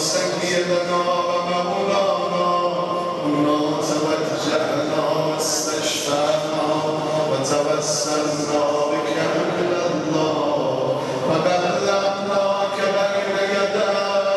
سيدنا ومولانا كنا توجهنا واستشفعنا وتوسلنا بك إلى الله وبلغناك بين يدي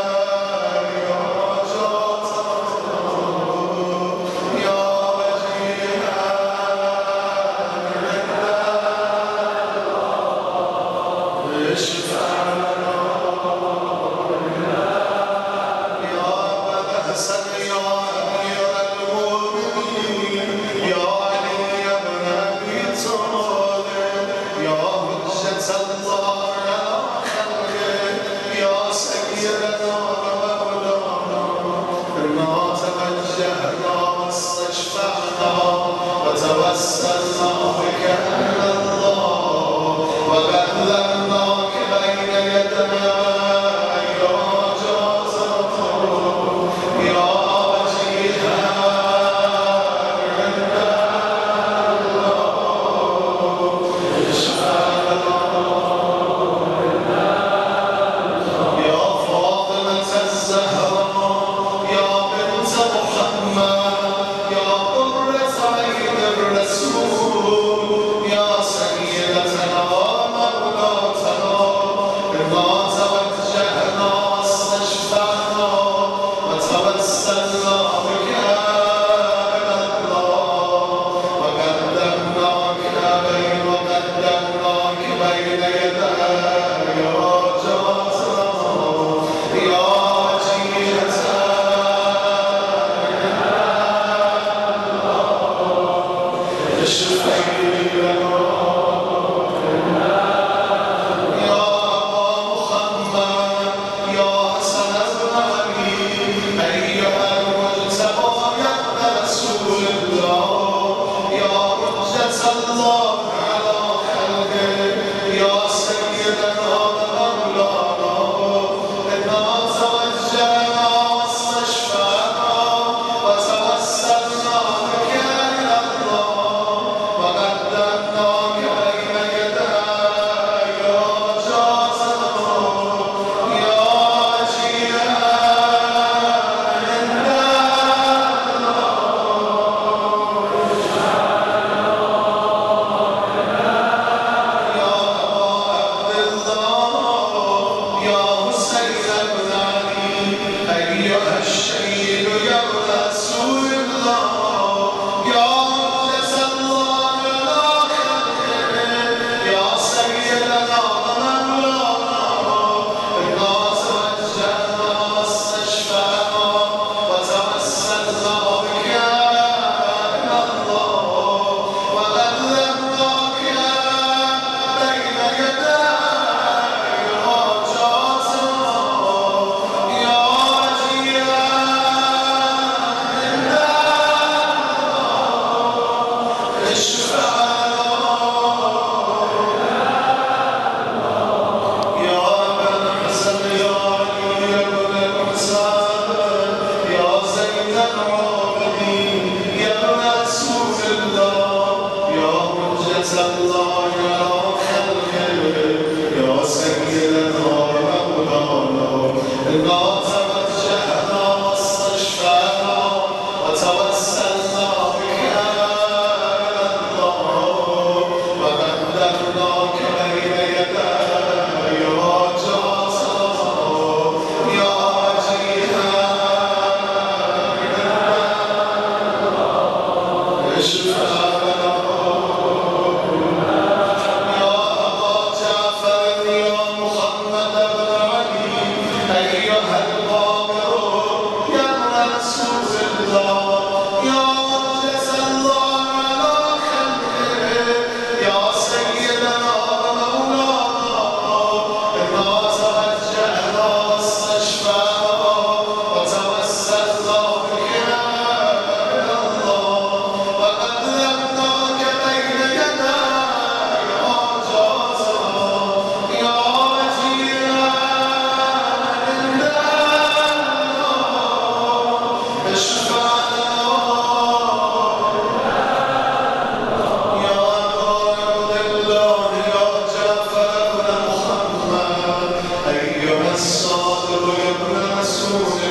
وتوسلنا بك إلى الله وبلغناك بين يدي الصادق يا ابن رسول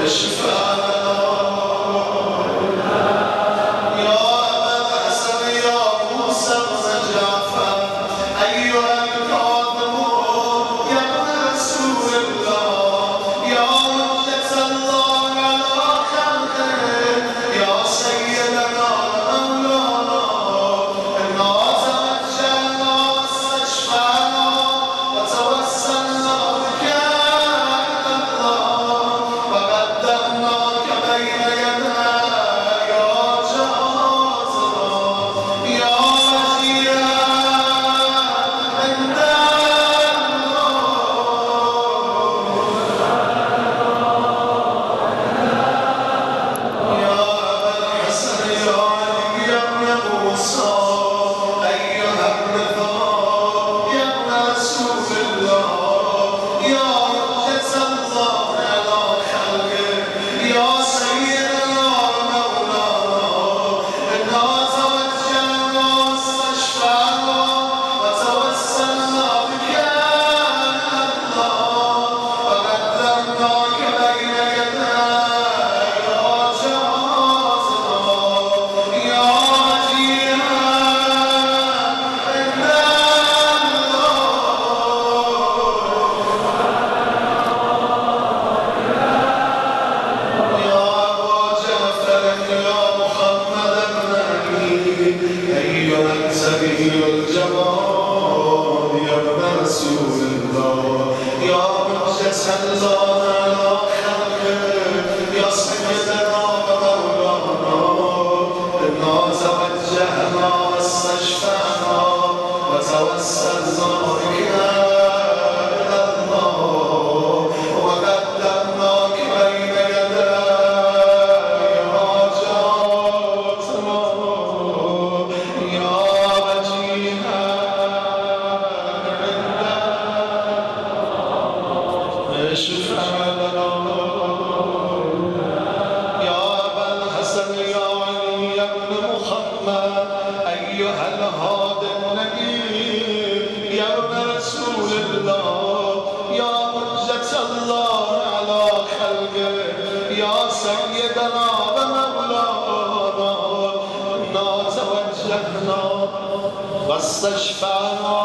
واستشفعنا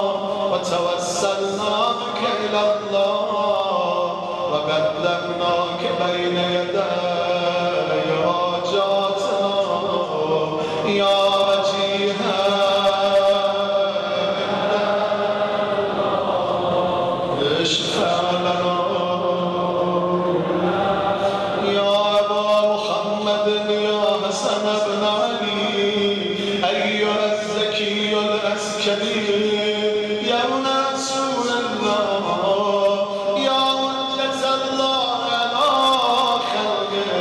وتوسلنا بك إلى الله وقدمناك بين يدي حاجاتنا يا وجيها اشفع لنا يا أبا محمد يا حسن بن علي أيها الزكي الأسكري يا رسول الله يا حجة الله على خلقه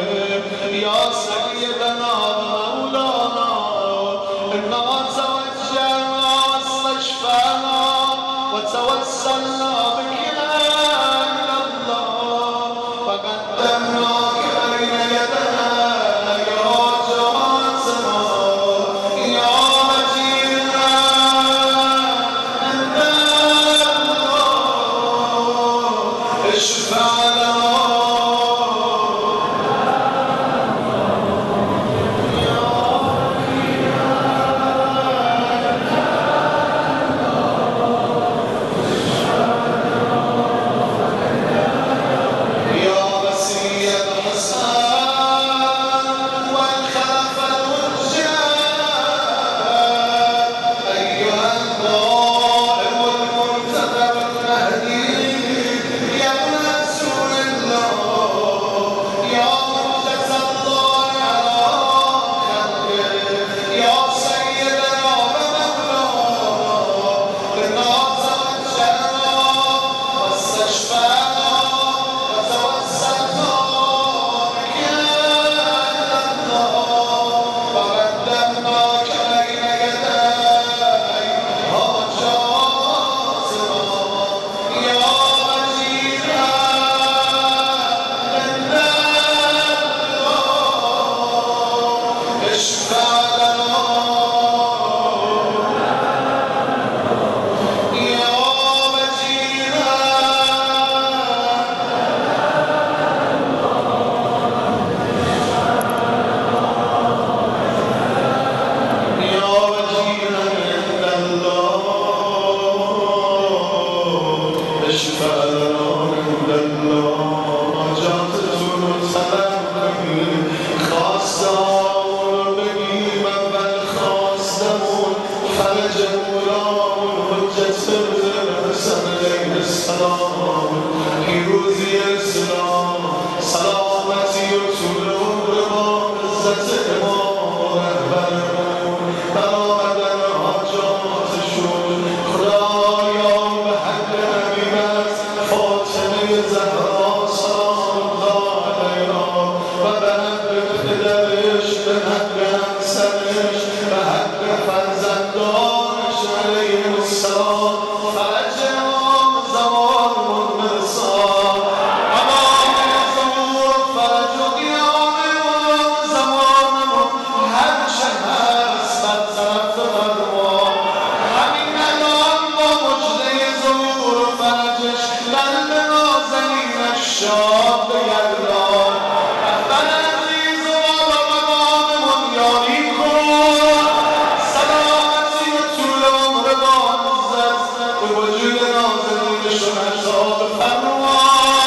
شاد بگردان رفتن عزیز و بالا مقاممون یاری کن سلامتی و طول عمر با عزت به وجود نازنینشون عذاب فرما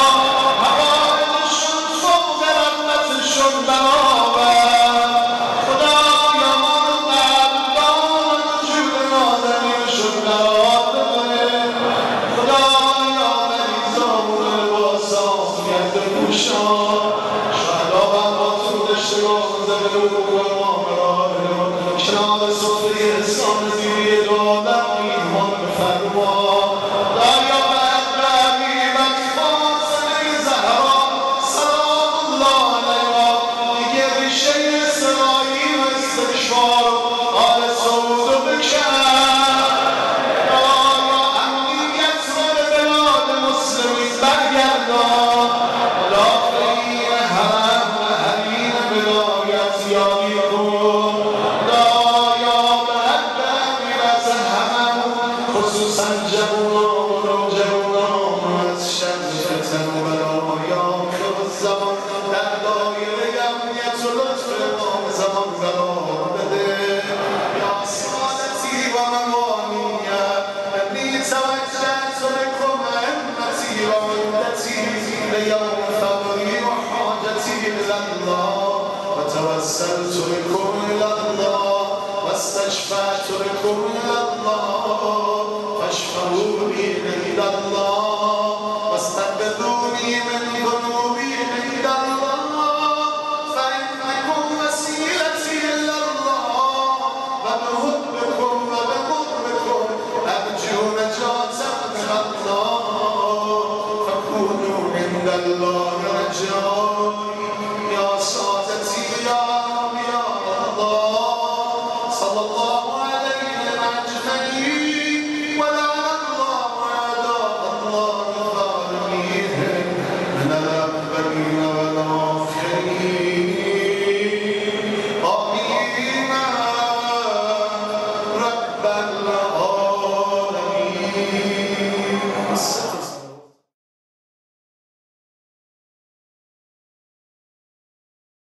حوائجشون فوق رحمتشون برابر خدایا ما رو قدردان وجود نازنینشون قرار بده خدایا مریضامون لباس عافیت بپوشان شهدا بنداتون دشتگان زمین و بگوه مامران کنار صفحه احسان زیری دعا در ایمان بفرما دایا بهر حبیبت فاطمه زهرا سلام الله علیها دیگه ریشه اسرائیل و استکشار آل سعود و بکن دایا امنیت رو به بلاد مسلمین برگردان مدافعین حرم و حریم ولایت یاری کن دایا به حق امیرت هممون خصوصا جوانان از شر فتن و بلای آخر الزمان در دایره امنیت و لطف امام زمان قرار بده یا سعادتی و ممانیت انی توجهت بكم أئمتي وعدتي ليوم فقري وحاجتي إلى الله وتوسلت بكم إلى الله واستشفعت بكم إلى الله فاشفعوني إلى الله واستنقذوني من ذنوبي إلى الله فإنكم وسيلتي إلى الله وبحبكم وبقربكم أرجو نجاة من الله فكونوا عند الله رجاء